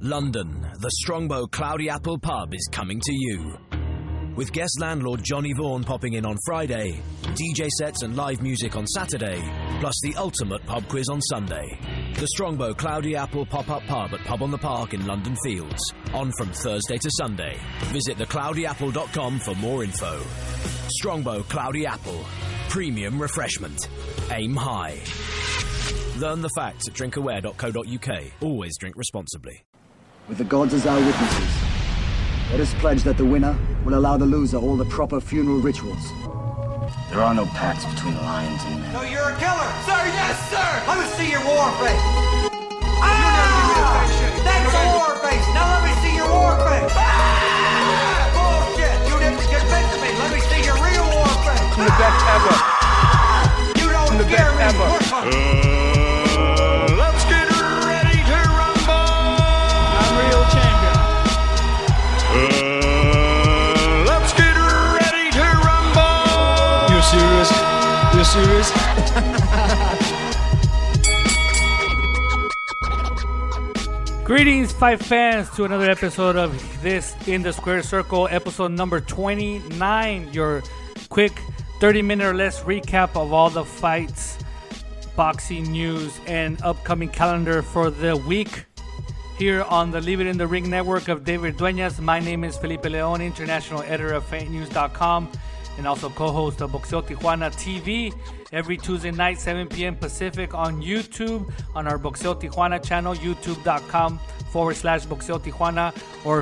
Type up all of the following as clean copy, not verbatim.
London, the Strongbow Cloudy Apple pub is coming to you. With guest landlord Johnny Vaughan popping in on Friday, DJ sets and live music on Saturday, plus the ultimate pub quiz on Sunday. The Strongbow Cloudy Apple pop-up pub at Pub on the Park in London Fields, on from Thursday to Sunday. Visit thecloudyapple.com for more info. Strongbow Cloudy Apple. Premium refreshment. Aim high. Learn the facts at drinkaware.co.uk. Always drink responsibly. With the gods as our witnesses, let us pledge that the winner will allow the loser all the proper funeral rituals. There are no pacts between lions and men. No, you're a killer! Sir, yes, sir! Let me see your war face! Ah! That's a war face! Now let me see your war face! Ah! Bullshit! You didn't convince me! Let me see your real war face! I'm the best ever! You don't scare me! Let's get ready to rumble! I'm real champion. Let's get ready to rumble! You serious? You serious? Greetings, Fight fans, to another episode of this In the Square Circle, episode number 29. Your quick 30-minute or less recap of all the fights, boxing news, and upcoming calendar for the week here on the Leave It in the Ring network of David Dueñas. My name is Felipe Leon, international editor of FightNews.com and also co-host of Boxeo Tijuana TV every Tuesday night, 7 p.m. Pacific on YouTube on our Boxeo Tijuana channel, youtube.com/Boxeo Tijuana, or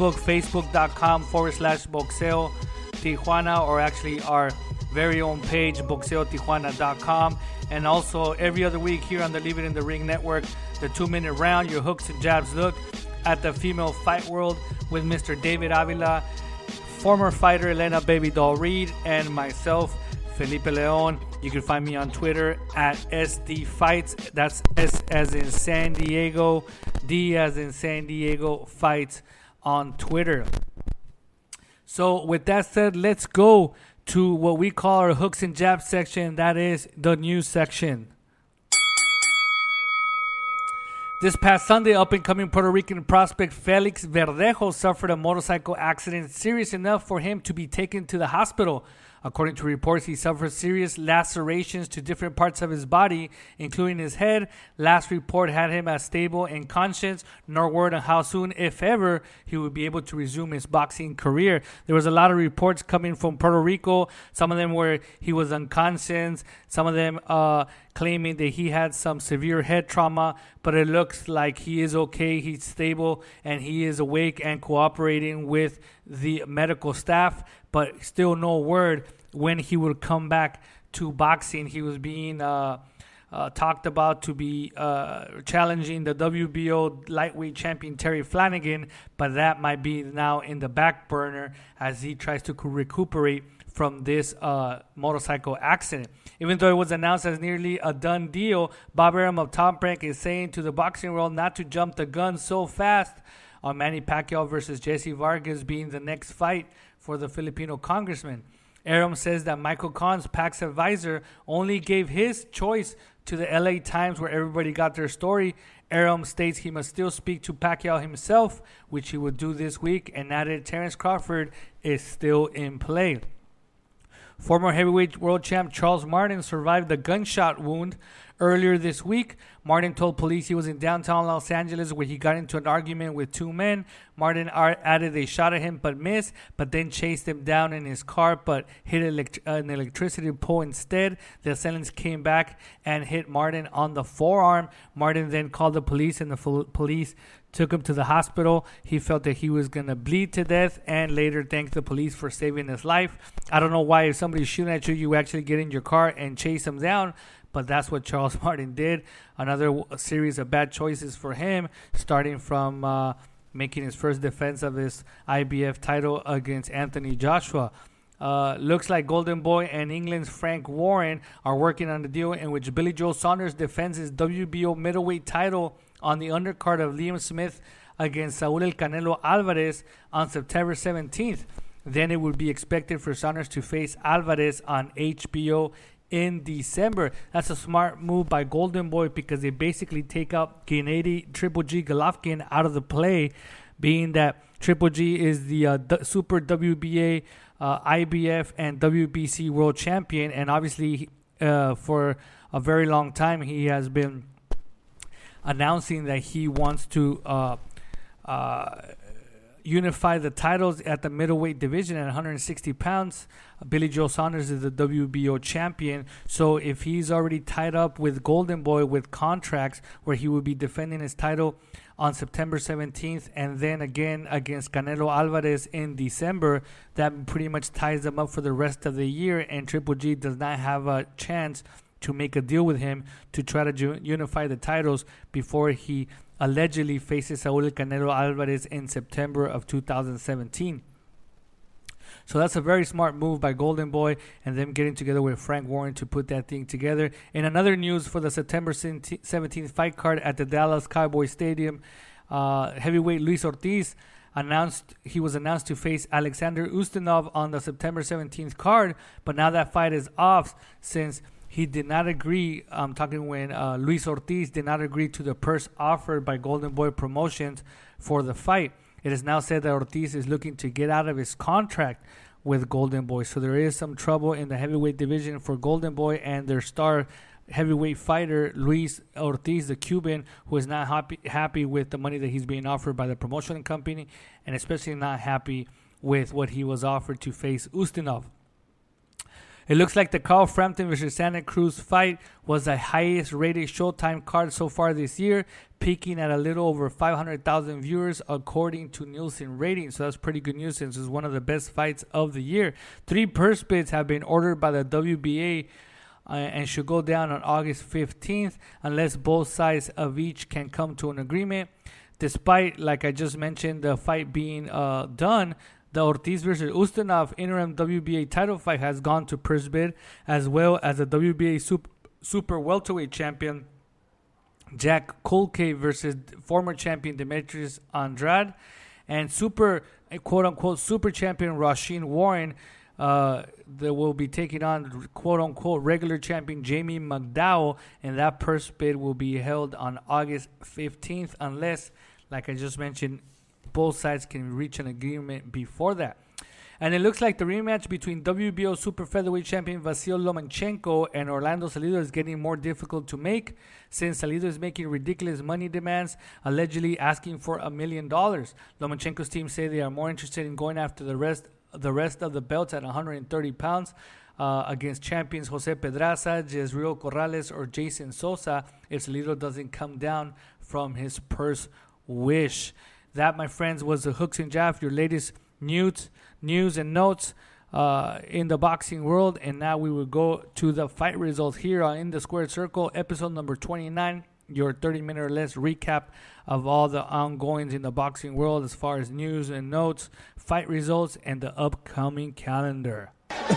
facebook.com/Boxeo Tijuana, or actually our very own page, BoxeoTijuana.com. And also every other week here on the Leave It in the Ring network, the 2-minute round, your hooks and jabs look at the female fight world with Mr. David Avila, former fighter Elena Baby Doll Reed, and myself, Felipe Leon. You can find me on Twitter at SDFights. That's S as in San Diego, D as in San Diego Fights on Twitter. So with that said, let's go to what we call our hooks and jabs section. That is the news section. This past Sunday, up-and-coming Puerto Rican prospect Felix Verdejo suffered a motorcycle accident serious enough for him to be taken to the hospital. According to reports, he suffered serious lacerations to different parts of his body, including his head. Last report had him as stable and conscious, nor word on how soon, if ever, he would be able to resume his boxing career. There was a lot of reports coming from Puerto Rico, some of them where he was unconscious, some of them claiming that he had some severe head trauma, but it looks like he is okay, he's stable, and he is awake and cooperating with the medical staff, but still no word when he would come back to boxing. He was being talked about to be challenging the WBO lightweight champion Terry Flanagan, but that might be now in the back burner as he tries to recuperate from this motorcycle accident. Even though it was announced as nearly a done deal, Bob Arum of Top Rank is saying to the boxing world not to jump the gun so fast on Manny Pacquiao versus Jesse Vargas being the next fight for the Filipino congressman. Arum says that Michael Kahns, Pac's advisor, only gave his choice to the LA Times where everybody got their story. Arum states he must still speak to Pacquiao himself, which he would do this week, and added Terence Crawford is still in play. Former heavyweight world champ Charles Martin survived a gunshot wound earlier this week. Martin told police he was in downtown Los Angeles where he got into an argument with two men. Martin added they shot at him but missed, but then chased him down in his car but hit an electricity pole instead. The assailants came back and hit Martin on the forearm. Martin then called the police, and the police took him to the hospital. He felt that he was going to bleed to death and later thanked the police for saving his life. I don't know why if somebody's shooting at you, you actually get in your car and chase them down, but that's what Charles Martin did. Another series of bad choices for him, starting from making his first defense of his IBF title against Anthony Joshua. Looks like Golden Boy and England's Frank Warren are working on a deal in which Billy Joe Saunders defends his WBO middleweight title on the undercard of Liam Smith against Saúl El Canelo Alvarez on September 17th. Then it would be expected for Saunders to face Alvarez on HBO in December. That's a smart move by Golden Boy because they basically take out Gennady Triple G Golovkin out of the play, being that Triple G is the Super WBA, IBF, and WBC world champion. And obviously, for a very long time, he has been announcing that he wants to unify the titles at the middleweight division at 160 pounds. Billy Joe Saunders is the WBO champion. So if he's already tied up with Golden Boy with contracts where he will be defending his title on September 17th and then again against Canelo Alvarez in December, that pretty much ties them up for the rest of the year, and Triple G does not have a chance to make a deal with him to try to unify the titles before he allegedly faces Saúl Canelo Alvarez in September of 2017. So that's a very smart move by Golden Boy and them getting together with Frank Warren to put that thing together. In another news for the September 17th fight card at the Dallas Cowboy Stadium, heavyweight Luis Ortiz was announced to face Alexander Ustinov on the September 17th card, but now that fight is off since he did not agree. I'm talking when Luis Ortiz did not agree to the purse offered by Golden Boy Promotions for the fight. It is now said that Ortiz is looking to get out of his contract with Golden Boy. So there is some trouble in the heavyweight division for Golden Boy and their star heavyweight fighter, Luis Ortiz, the Cuban, who is not happy with the money that he's being offered by the promotion company, and especially not happy with what he was offered to face Ustinov. It looks like the Carl Frampton versus Santa Cruz fight was the highest rated Showtime card so far this year, peaking at a little over 500,000 viewers according to Nielsen ratings. So that's pretty good news since it's one of the best fights of the year. 3 purse bids have been ordered by the WBA and should go down on August 15th unless both sides of each can come to an agreement. Despite, like I just mentioned, the fight being done, the Ortiz versus Ustinov interim WBA title fight has gone to purse bid, as well as the WBA super welterweight champion Jack Culcay versus former champion Demetrius Andrade, and quote-unquote super champion Rasheen Warren that will be taking on quote-unquote regular champion Jamie McDowell, and that purse bid will be held on August 15th unless, like I just mentioned, both sides can reach an agreement before that. And it looks like the rematch between WBO super featherweight champion Vasyl Lomachenko and Orlando Salido is getting more difficult to make, since Salido is making ridiculous money demands, allegedly asking for $1 million. Lomachenko's team say they are more interested in going after the rest of the belts at 130 pounds against champions Jose Pedraza, Jezreel Corrales, or Jason Sosa if Salido doesn't come down from his purse wish. That, my friends, was the Hooks and Jab, your latest news and notes in the boxing world. And now we will go to the fight results here on In the Squared Circle, episode number 29, your 30-minute or less recap of all the ongoings in the boxing world as far as news and notes, fight results, and the upcoming calendar.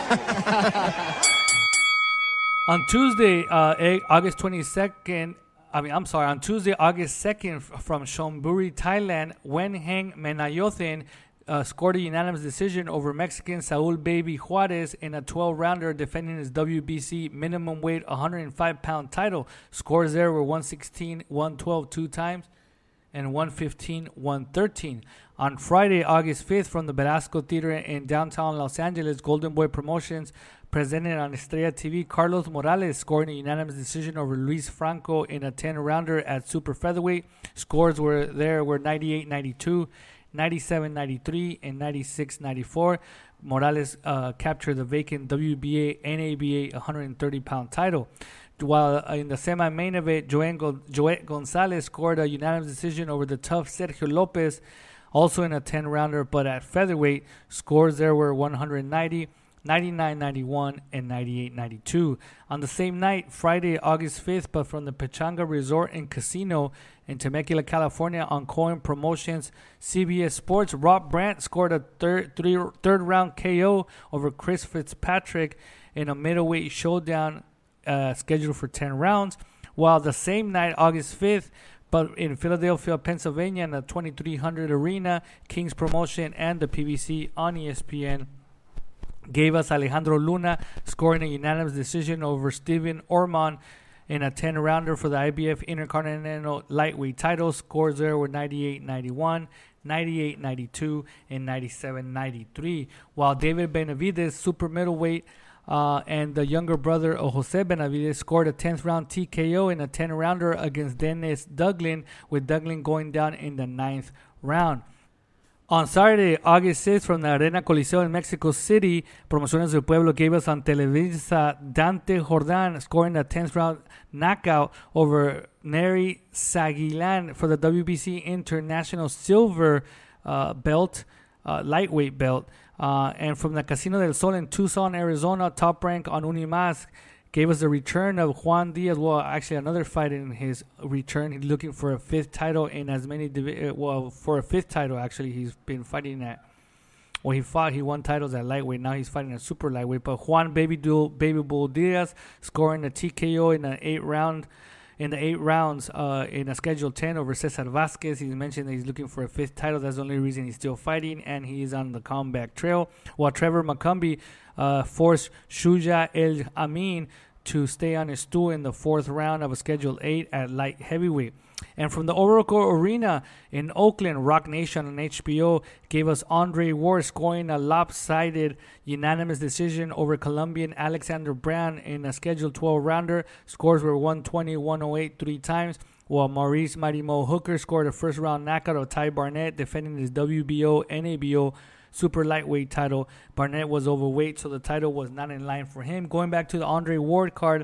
On Tuesday, August 22nd, on Tuesday, August 2nd, from Chonburi, Thailand, Wenheng Menayothin scored a unanimous decision over Mexican Saúl Baby Juarez in a 12-rounder defending his WBC minimum weight 105-pound title. Scores there were 116-112 2 times and 115-113. On Friday, August 5th, from the Belasco Theater in downtown Los Angeles, Golden Boy Promotions presented on Estrella TV, Carlos Morales scoring a unanimous decision over Luis Franco in a 10-rounder at super featherweight. Scores were 98-92, 97-93, and 96-94. Morales captured the vacant WBA NABA 130-pound title. While in the semi-main event, Joet Gonzalez scored a unanimous decision over the tough Sergio Lopez, also in a 10-rounder, but at featherweight. Scores there were 190, 99-91, and 98-92. On the same night, Friday, August 5th, but from the Pechanga Resort and Casino in Temecula, California, on Cohen Promotions CBS Sports, Rob Brandt scored a third-round KO over Chris Fitzpatrick in a middleweight showdown scheduled for 10 rounds. While the same night, August 5th, but in Philadelphia, Pennsylvania, in the 2300 Arena, King's Promotion and the PBC on ESPN gave us Alejandro Luna scoring a unanimous decision over Steven Ormond in a 10-rounder for the IBF Intercontinental Lightweight title. Scores there were 98-91, 98-92, and 97-93. While David Benavidez, super middleweight, and the younger brother of Jose Benavidez scored a 10th round TKO in a 10-rounder against Dennis Duglin, with Duglin going down in the 9th round. On Saturday, August 6th, from the Arena Coliseo in Mexico City, Promociones del Pueblo gave us on Televisa Dante Jordan scoring a 10th round knockout over Neri Saguilan for the WBC International Silver belt, lightweight belt. And from the Casino del Sol in Tucson, Arizona, Top Rank on Unimas gave us the return of Juan Diaz. Well, actually, another fight in his return. He's looking for a 5th title in as many for a 5th title, actually. He's been fighting at, well, he won titles at lightweight. Now he's fighting at super lightweight. But Juan Baby Bull Diaz scoring a TKO in the 8 rounds in a Schedule 10 over Cesar Vasquez. He mentioned that he's looking for a 5th title. That's the only reason he's still fighting, and he's on the comeback trail. While Trevor McCumbee forced Shuja El Amin to stay on his stool in the 4th round of a Schedule 8 at light heavyweight. And from the Oracle Arena in Oakland, Rock Nation on HBO gave us Andre Ward scoring a lopsided unanimous decision over Colombian Alexander Brown in a Schedule 12-rounder. Scores were 120, 108 3 times, while Maurice Mighty Mo Hooker scored a first-round knockout of Ty Barnett, defending his WBO, NABO super lightweight title. Barnett was overweight, so the title was not in line for him. Going back to the Andre Ward card,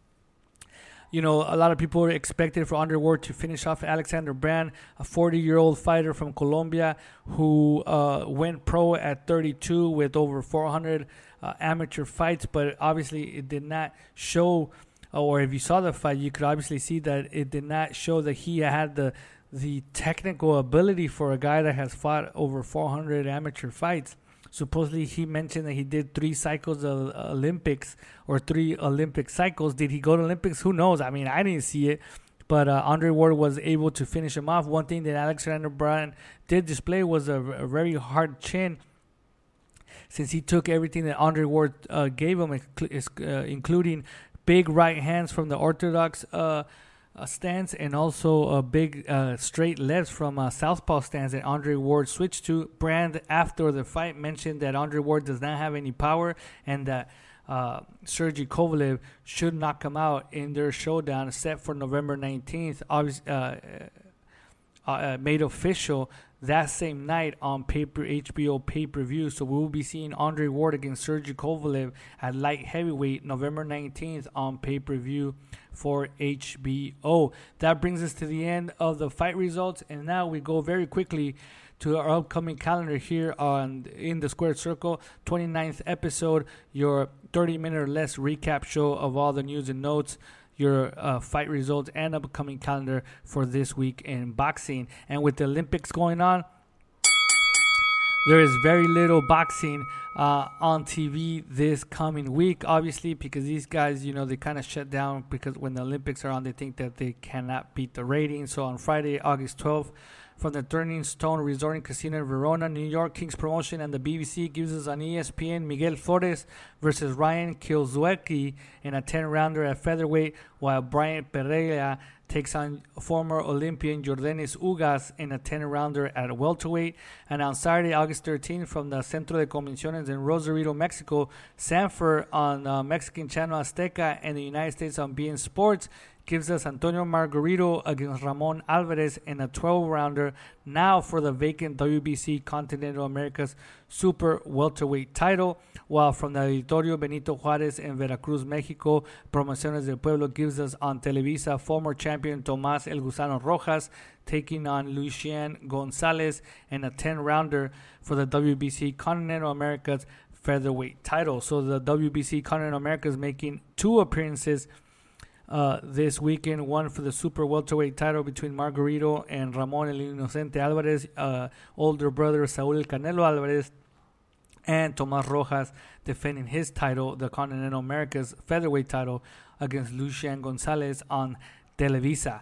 you know, a lot of people expected for Andre Ward to finish off Alexander Brand, a 40-year-old fighter from Colombia who went pro at 32 with over 400 amateur fights, but obviously it did not show, or if you saw the fight, you could obviously see that it did not show that he had the technical ability for a guy that has fought over 400 amateur fights. Supposedly, he mentioned that he did 3 cycles of Olympics, or 3 Olympic cycles. Did he go to Olympics? Who knows? I mean, I didn't see it. But Andre Ward was able to finish him off. One thing that Alexander Brand did display was a very hard chin, since he took everything that Andre Ward gave him, including big right hands from the orthodox stance, and also big straight lefts from southpaw stance that Andre Ward switched to. Brand, after the fight, mentioned that Andre Ward does not have any power, and that Sergey Kovalev should knock him out in their showdown set for November 19th, made official that same night on HBO pay-per-view. So we will be seeing Andre Ward against Sergey Kovalev at light heavyweight November 19th on pay-per-view for HBO. That brings us to the end of the fight results, and now we go very quickly to our upcoming calendar here on In the Squared Circle, 29th episode, your 30-minute or less recap show of all the news and notes, your fight results, and upcoming calendar for this week in boxing. And with the Olympics going on, there is very little boxing on TV this coming week, obviously, because these guys, you know, they kind of shut down, because when the Olympics are on, they think that they cannot beat the ratings. So on Friday, August 12th, from the Turning Stone Resort and Casino in Verona, New York, King's Promotion and the BBC gives us on ESPN Miguel Flores versus Ryan Kielzwecki in a 10-rounder at featherweight, while Brian Pereira takes on former Olympian Jordanis Ugas in a 10-rounder at welterweight. And on Saturday, August 13th, from the Centro de Convenciones in Rosarito, Mexico, Sanford on Mexican Channel Azteca and the United States on beIN Sports gives us Antonio Margarito against Ramon Alvarez in a 12-rounder, now for the vacant WBC Continental Americas Super Welterweight title. While from the Auditorio Benito Juárez in Veracruz, Mexico, Promociones del Pueblo gives us on Televisa former champion Tomás El Gusano Rojas taking on Lucien Gonzalez in a 10-rounder for the WBC Continental Americas featherweight title. So the WBC Continental Americas making 2 appearances this weekend, one for the super welterweight title between Margarito and Ramon El Inocente Alvarez, older brother Saúl El Canelo Alvarez, and Tomás Rojas defending his title, the Continental Americas featherweight title, against Lucien Gonzalez on Televisa.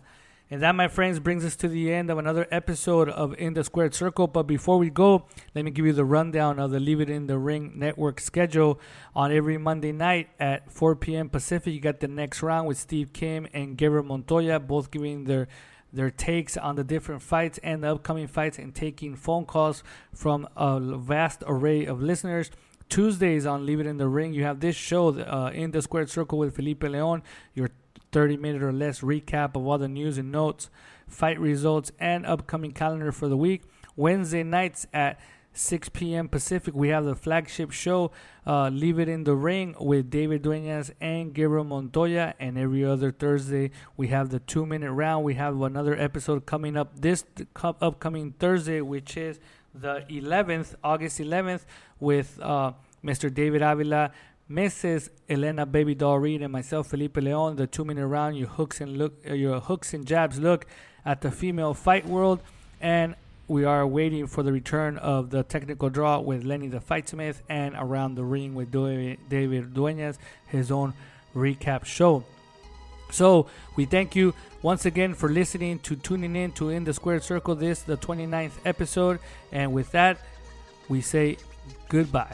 And that, my friends, brings us to the end of another episode of In the Squared Circle. But before we go, let me give you the rundown of the Leave It in the Ring network schedule. On every Monday night at 4 p.m. Pacific, you got The Next Round with Steve Kim and Gabriel Montoya, both giving their takes on the different fights and the upcoming fights and taking phone calls from a vast array of listeners. Tuesdays on Leave It in the Ring, you have this show, In the Squared Circle with Felipe Leon, your 30-minute or less recap of all the news and notes, fight results, and upcoming calendar for the week. Wednesday nights at 6 p.m. Pacific, we have the flagship show, Leave It in the Ring with David Duenas and Gabriel Montoya. And every other Thursday, we have the 2-minute round. We have another episode coming up this upcoming Thursday, which is the 11th, August 11th, with Mr. David Avila, Mrs. Elena Baby Doll Reed, and myself, Felipe Leon. The 2-minute round, your hooks and jabs look at the female fight world. And we are waiting for the return of the technical draw with Lenny the Fightsmith, and Around the Ring with David Duenas, his own recap show. So we thank you once again for listening, to tuning in to In the Squared Circle, this the 29th episode. And with that, we say goodbye.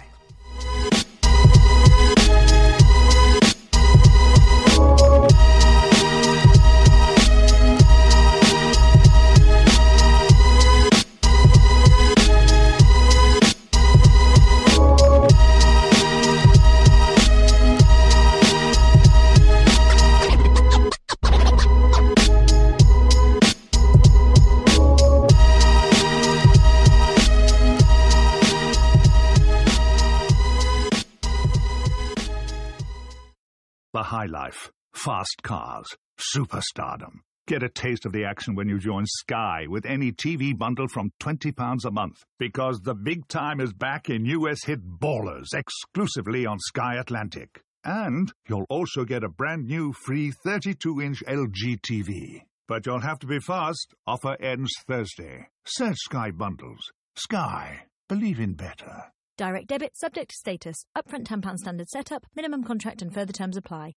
The High Life, fast cars, superstardom. Get a taste of the action when you join Sky with any TV bundle from £20 a month. Because the big time is back in US hit Ballers, exclusively on Sky Atlantic. And you'll also get a brand new free 32-inch LG TV. But you'll have to be fast. Offer ends Thursday. Search Sky Bundles. Sky. Believe in better. Direct debit subject to status. Upfront £10 standard setup. Minimum contract and further terms apply.